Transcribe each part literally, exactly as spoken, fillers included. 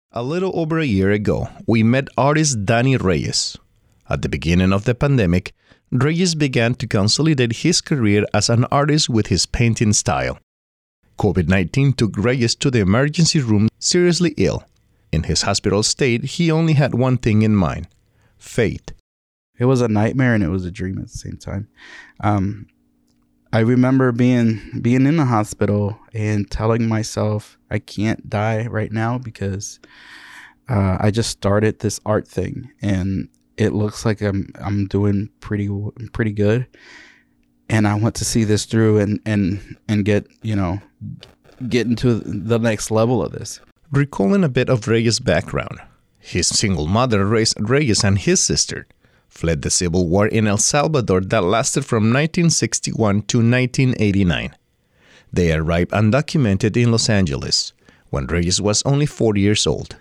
A little over a year ago, we met artist Danny Reyes. At the beginning of the pandemic, Reyes began to consolidate his career as an artist with his painting style. COVID nineteen took Reyes to the emergency room seriously ill. In his hospital stay, he only had one thing in mind: faith. It was a nightmare and it was a dream at the same time. Um, I remember being being in the hospital and telling myself I can't die right now because uh, I just started this art thing and it looks like I'm I'm doing pretty pretty good, and I want to see this through and and and get you know get into the next level of this. Recalling a bit of Reyes' background, his single mother raised Reyes and his sister, fled the civil war in El Salvador that lasted from nineteen sixty-one to nineteen eighty-nine. They arrived undocumented in Los Angeles when Reyes was only four years old.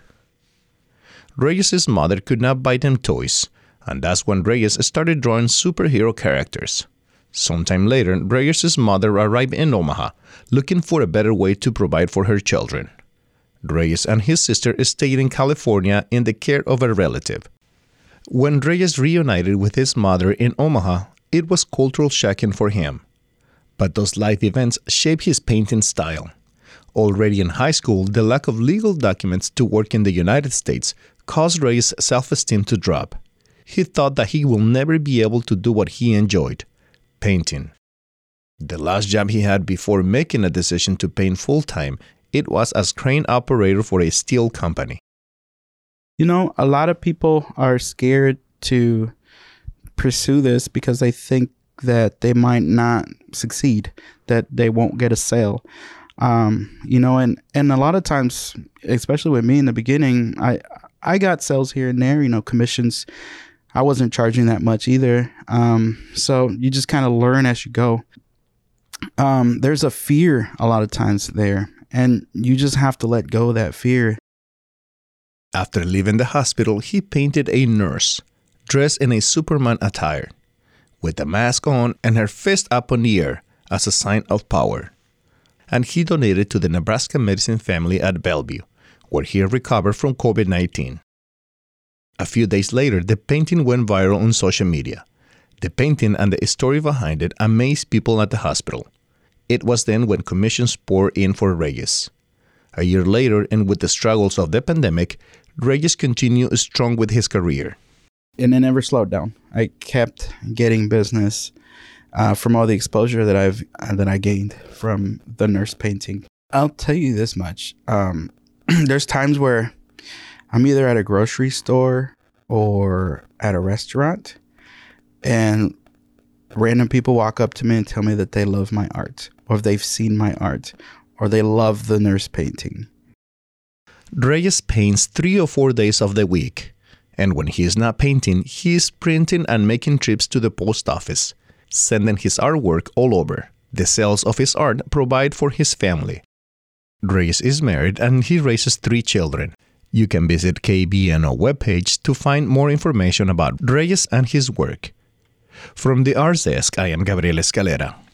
Reyes' mother could not buy them toys, and that's when Reyes started drawing superhero characters. Sometime later, Reyes' mother arrived in Omaha, looking for a better way to provide for her children. Reyes and his sister stayed in California in the care of a relative. When Reyes reunited with his mother in Omaha, it was cultural shocking for him. But those life events shaped his painting style. Already in high school, the lack of legal documents to work in the United States caused Reyes' self-esteem to drop. He thought that he will never be able to do what he enjoyed: painting. The last job he had before making a decision to paint full-time, it was as crane operator for a steel company. You know, a lot of people are scared to pursue this because they think that they might not succeed, that they won't get a sale. Um, you know, and, and a lot of times, especially with me in the beginning, I I got sales here and there, you know, commissions. I wasn't charging that much either. Um, so you just kind of learn as you go. Um, there's a fear a lot of times there, and you just have to let go of that fear. After leaving the hospital, he painted a nurse, dressed in a Superman attire, with a mask on and her fist up in the air as a sign of power. And he donated to the Nebraska Medicine Family at Bellevue, where he recovered from COVID nineteen. A few days later, the painting went viral on social media. The painting and the story behind it amazed people at the hospital. It was then when commissions poured in for Reyes. A year later, and with the struggles of the pandemic, Reyes continued strong with his career. And it never slowed down. I kept getting business uh, from all the exposure that I've uh, that I gained from the nurse painting. I'll tell you this much. Um, there's times where I'm either at a grocery store or at a restaurant, and random people walk up to me and tell me that they love my art, or if they've seen my art, or they love the nurse painting. Reyes paints three or four days of the week, and when he is not painting, he is printing and making trips to the post office, sending his artwork all over. The sales of his art provide for his family. Reyes is married and he raises three children. You can visit K B N O webpage to find more information about Reyes and his work. From the Arts Desk, I am Gabriel Escalera.